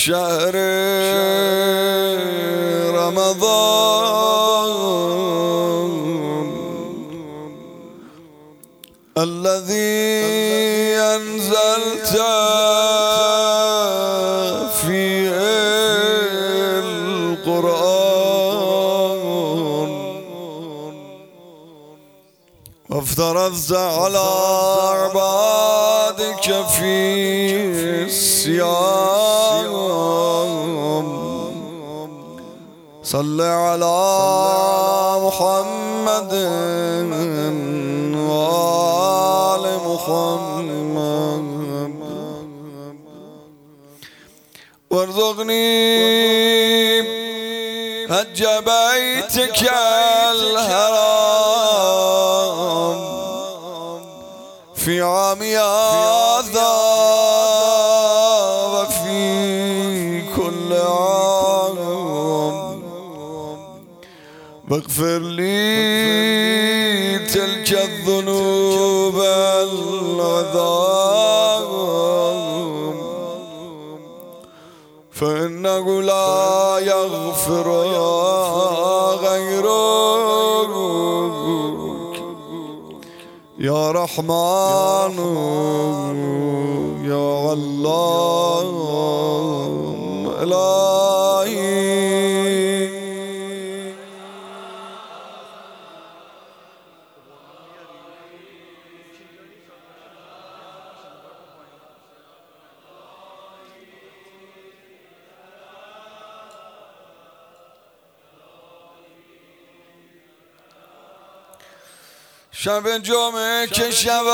شهر رمضان الذي أنزلت فيه القرآن وافترضت على عبادك فيه الصيام صل على محمد وآل محمد وارزقني حج بيتك الحرام في عامي هذا وفي كل عام واغفر لي تلك الذنوب العظام فإنه لا يغفر غيرك يا رحمن يا الله إلهي. شب جمعه که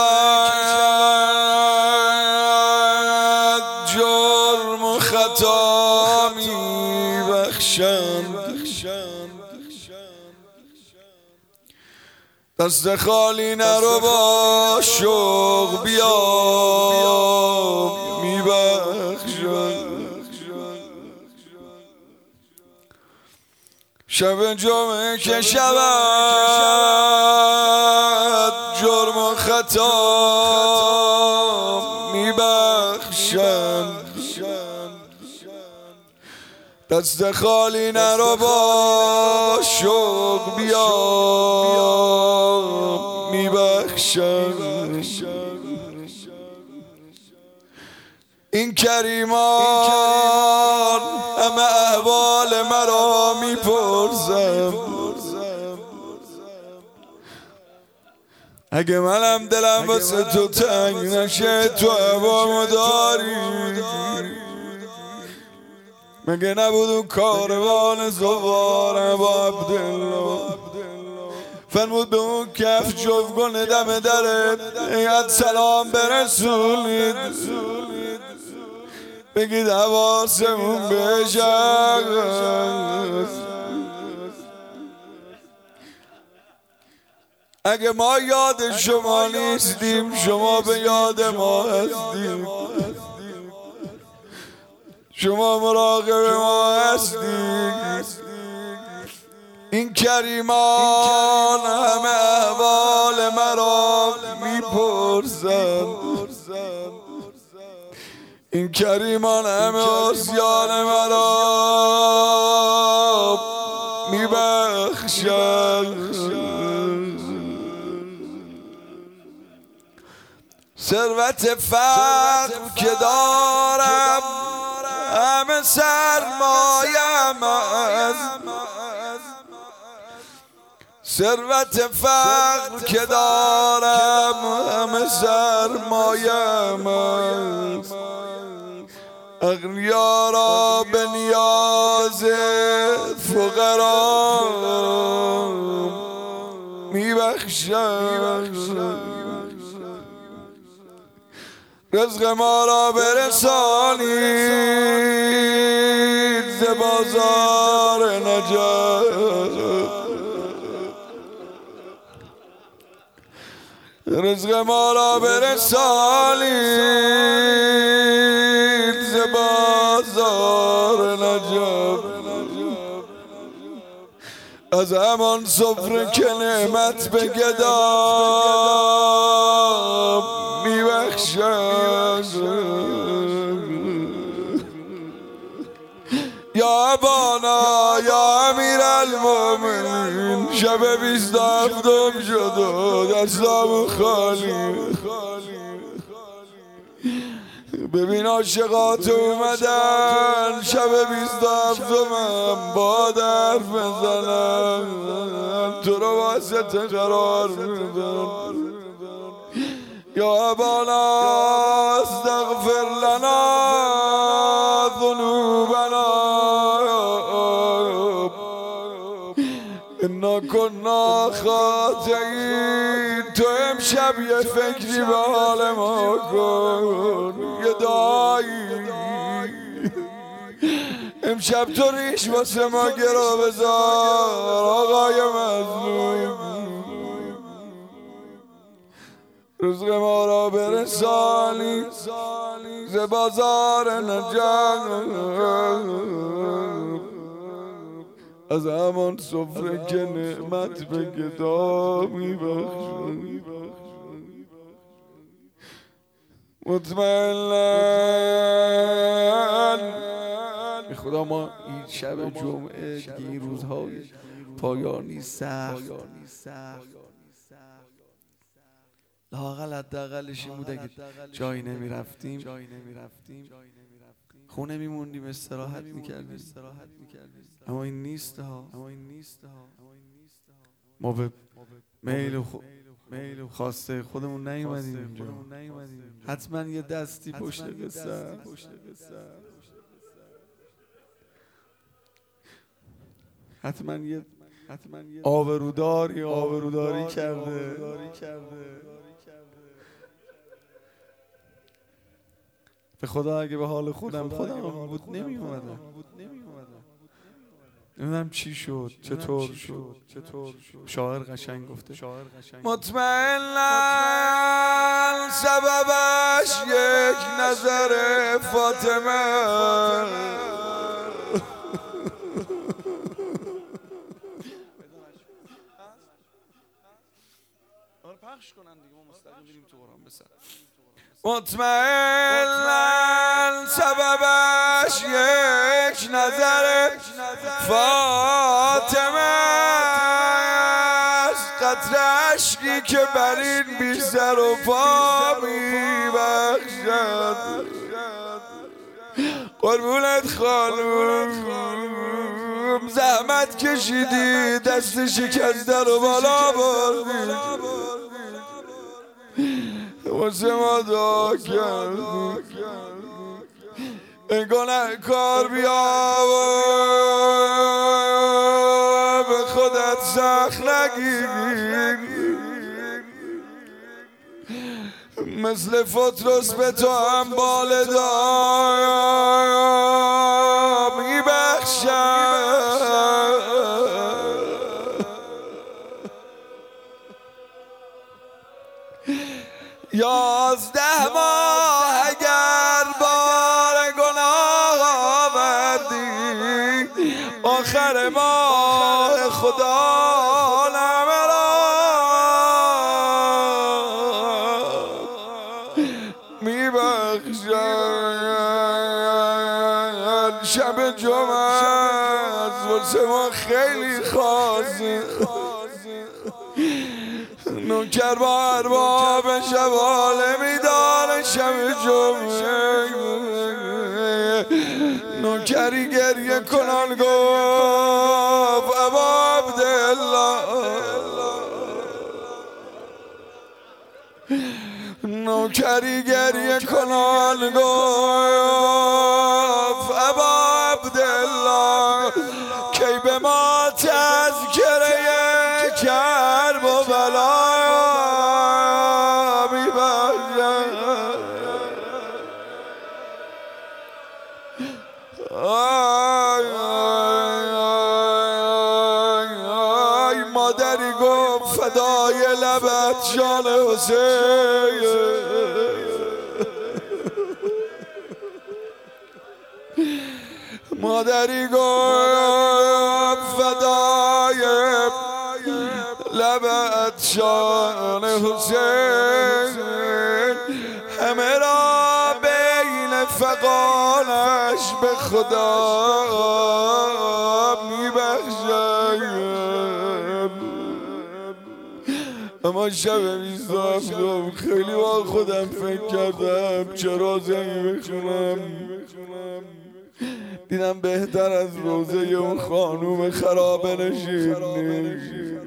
شود جرم و خطا می بخشند دست خالی نرو با شوق بیا می بخشند شب جمعه که شود جرم و خطا میبخشند دست خالی نرو با شوق بیا میبخشند این کریمان همه احوال مرا میپرسم اگه منم دلم واسه تو تنگ نشه تو عوامو داری مگه نبود اون کاروان زواره با عبدالله فرمود به اون کف جفگونه دم درت ایت سلام برسونید بگید حواسمون بهش اگه ما یاد شما نیستیم شما به یاد ما هستیم شما مراقب ما هستید این کریمان همه احوال مرا میپرسند این کریمان همه عصیان مرا میبخشند ثروت فقر که دارم همه سرمایم است ثروت فقر که دارم همه سرمایم است اغنیا را به نیاز فقرا میبخشند رزق ما را برسانید ز بازار نجات رزق ما را برسانید ز بازار نجات از همان سفره که نعمت به گدام میبخشند ابانا یا امیر المومنین شب 27 شد و دستام خالی ببین عاشقات اومدن شب 27 با درف بزنن تو رو واسطه قرار میدن یا ابانا استغفر لنا ذنوبنا انا کنا خاطئین تو امشب یه فکری به حال ما کن یه دایی امشب تو ریش واسه ما گرا بذار آقای مظلوم رزق ما را برسانی ز بازار نجات از همان سفره که نعمت به گدا میبخشد مطمئنن خدا ما این شب جمعه این روزهای پایانی سخت لااقل حداقلش این بود اگه جایی نمیرفتیم خونه میموندیم استراحت میکردیم اما این نیست ها ما به میل خواسته خودمون نیومدیم اینجا حتما یه دستی پشت قصه حتما یه آبروداری کرده به خدا اگه به حال خودم بود نمی اومدم نمیدونم چی شد چطور شد شاعر قشنگ گفته مطمئناً سببش یک نظر فاطمه پخش کنن دیگه ما مستقیم بریم تو قرآن بسر مطمئناً سببش یک نظر فاطمه است قطره اشکی که بر این بی سر و پا می بخشد قربونت خانوم زحمت کشیدی دست شکسته رو بالا بردی واسه ما دعا کردی این گناهکار بیا به خودت سخت نگیر مثل فطرس به تو هم بالدا میبخشد 11 ماه اگر بار گناه آوردی آخر ماه خدا نمه را میبخشد شب جمعه واسه ما خیلی خاصی نوکر با ارباب شواله میدانه شب جمعه نوکری گریه کنان گفت ابا عبدالله نوکری گریه کنان گفت ابا عبدالله کی به ما تذکره کرب و بلا مادری گفت فدای لبت جان حسین مادری گفت فدای لبت جان حسین همه را بین فقانش به خدا میبخشم. اما شب 27 خیلی با خودم فکر کردم چرا زنگ بخونم، دیدم بهتر از روزه اون خانوم خرابه نشین نیست.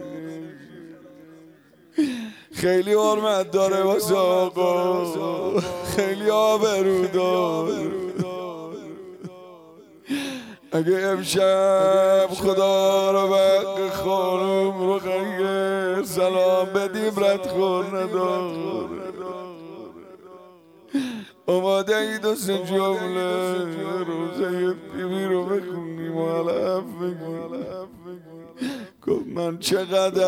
خیلی حرمت داره واسه آقا، خیلی آبرو داره. اگه امشب خدا رو بق خانوم رو خیلی سلام بدیم رد خور ندار. آماده ای دو سه جمله روزه بیبی رو بخونیم و علف بگیم. گفت من چقدر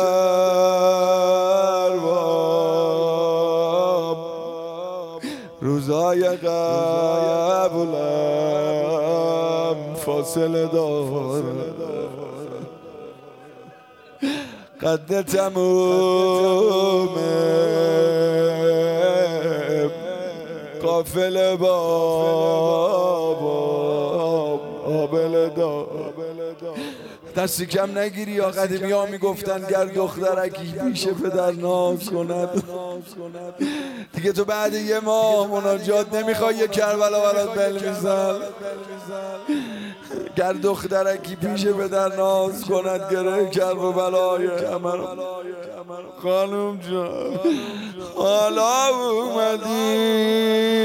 باب روزای قبلم فاصله دارم، قد تمومه قافل بابا آبل دار. دستی کم نگیری یا قدیمی ها میگفتن گر دخترکی پیش پدر ناز کند. دیگه تو بعد یه ماه مناجات نمیخوای یه کربلا برات بل میزن. گر دخترکی پیش پدر ناز کند گره کرب و بلای کمر. خانوم جان حالا اومدی،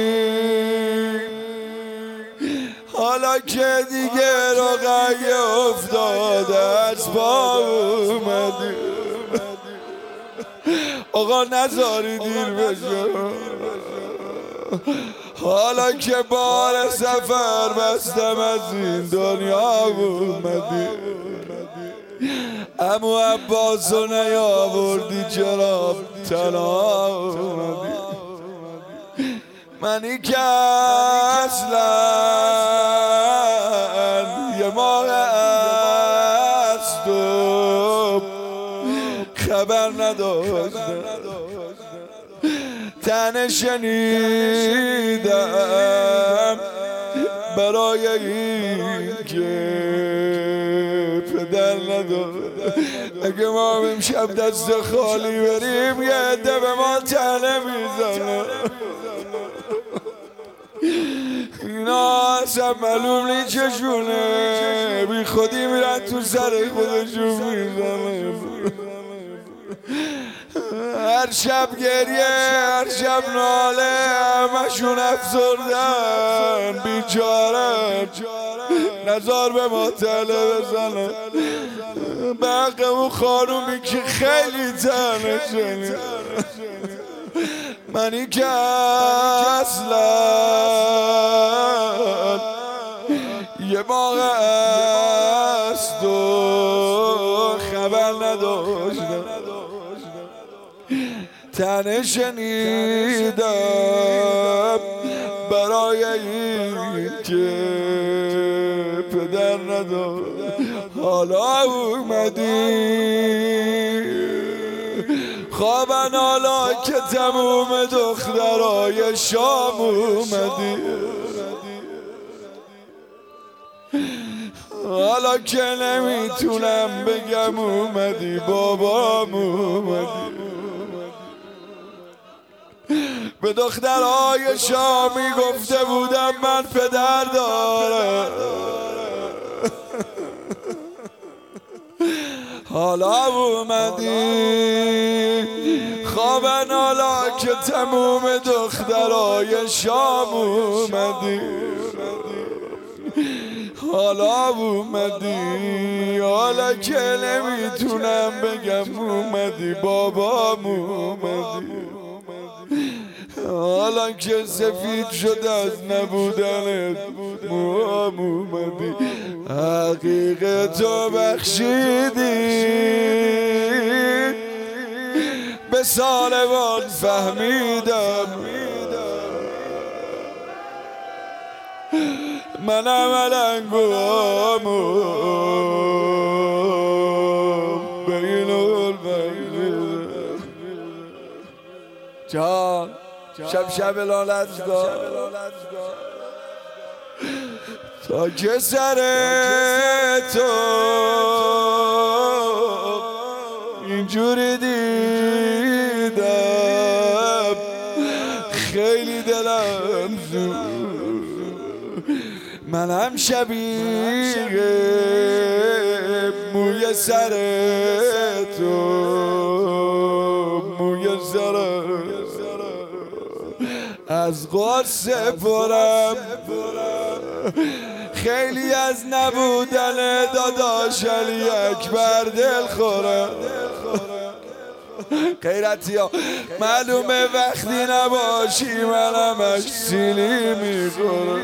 حالا که دیگه رقیه افتاده از پا اومدی. آقا نذاری دیر بشه، حالا که بار سفر بستم از این دنیا اومدی. عمو عباسو نیاوردی چرا تنها اومدی. منی که اصلا یه ماه از تو خبر نداشتم، تنه شنیدم برای این که پدر نداشتم. اگه ما امشب دست خالی بریم یه عده به ما تنه میزنه. اینا اصلا معلوم نی چشونه، بی خودی میرن تو سر خودشون میزنه. هر شب گریه، هر شب ناله، همشون افسردن بیچاره. نزار به ما تله بزنه به حق اون خانومی که خیلی تنه شنید. منی که اصلا یه ماه از تو خبر نداشتم، تنه شنیدم برای این که پدر نداشت. حالا اومدی خوابن، حالا که تموم دخترای شام اومدی. حالا که نمیتونم بگم اومدی، بابام اومدی. به دخترای شامی گفته بودم من پدر دارم، حالا اومدی خوابن، حالا که تموم دخترای شام اومدی. حالا اومدی، حالا که نمیتونم بگم اومدی، بابام اومدی. حالا که سفید شد از نبودنت، موام اومدی. حقیقتو بخشیدی به سالوان فهمیدم، منم علنگوامو بین الفقیدم. جان شب لالت تا که سر تو اینجوری دیدم خیلی دلم زود منم شبیه موی سر تو موی سر از غصه پرم خیلی از نبودن داداش علی اکبر دل خورم غیرتی ها معلومه وقتی نباشی منم اکسیلی میخورم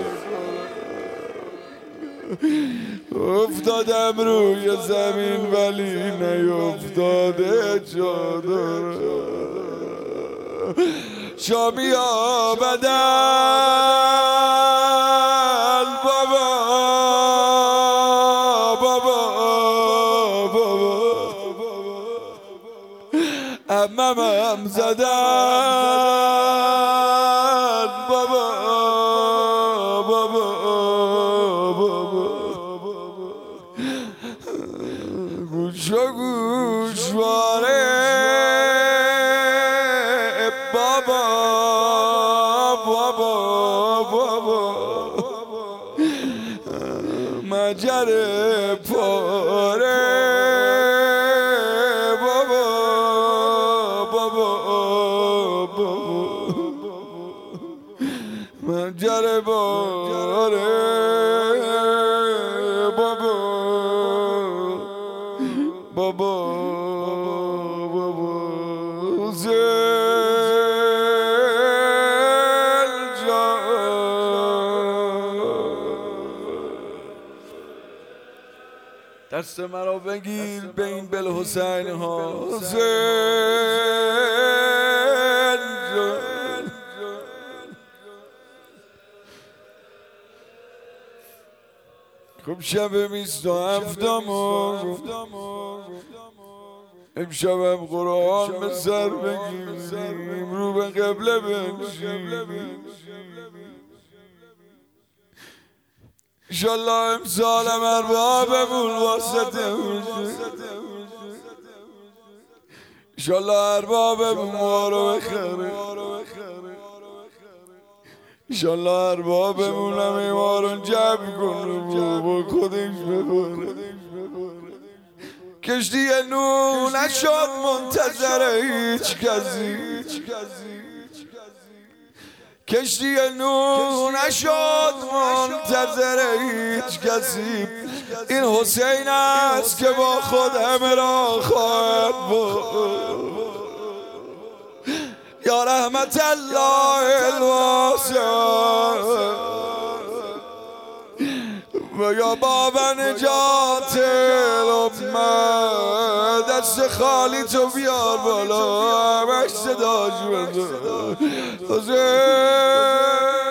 افتادم روی زمین ولی نیفتاده چادر شامی آبدن بابا اممم زدن بابا گوش و گوشواره بابا مجر پاره مجر پاره بابا دست مرا بگیر به این بلحسین ها خب شب 27م امشبم قرآن به سر بگیریم رو به قبله بنشیم انشالله امسالم اربابمون واسطه میشه انشالله اربابمون ما رو بخره انشالله اربابمون همه ما رو جمع کنه و با خودش ببره کشتی نو نشد منتظر هیچ کسی کشتی نو نشد منتظر هیچ کسی این حسین است که با خود همه را خواهد بود یا رحمت الله الواسع و یا بابا نجات الامه دست خالی تو بیار بالا همش صداش بزن